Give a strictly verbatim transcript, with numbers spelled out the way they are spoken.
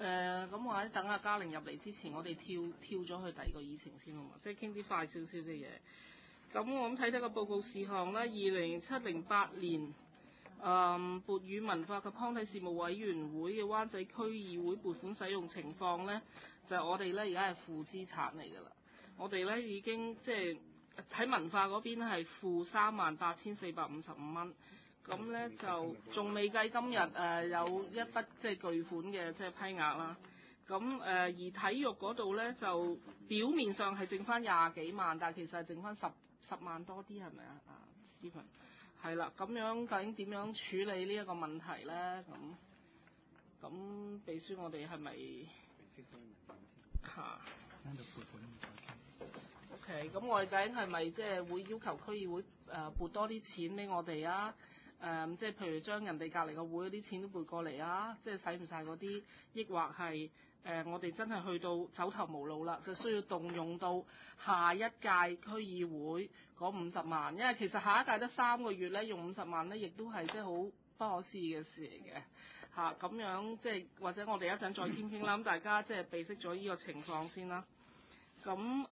誒，咁或者等阿嘉玲入嚟之前，我哋跳跳咗去第二個議程先好嘛，即係傾啲快少少嘅嘢。咁我咁睇睇個報告事項啦，二零七零八年誒撥予文化及康體事務委員會嘅灣仔區議會撥款使用情況咧，就係、我哋咧而家係負資產嚟㗎啦。我哋咧已經即係喺文化嗰邊係負三萬八千四百五十五蚊。咁咧就仲未計今日誒、呃、有一筆即係巨款嘅即係批額啦。咁誒、呃、而體育嗰度咧就表面上係剩翻廿幾萬，但係其實係剩翻十十萬多啲係咪啊？啊 Stephen 係啦，咁樣究竟點樣處理呢一個問題咧？咁咁秘書我哋係咪嚇？OK， 咁我哋究竟係咪即係會要求區議會誒、呃、撥多啲錢俾我哋啊？誒、嗯，即係譬如將人哋隔離個會嗰啲錢都撥過嚟啊！即係使唔晒嗰啲，抑或係誒、呃、我哋真係去到走投無路啦，就需要動用到下一屆區議會嗰五十萬，因為其實下一屆得三個月咧，用五十萬咧，亦都係即係好不可思議嘅事嚟嘅嚇。咁、啊、樣即係或者我哋一陣再傾傾啦。咁大家即係備悉咗呢個情況先啦。咁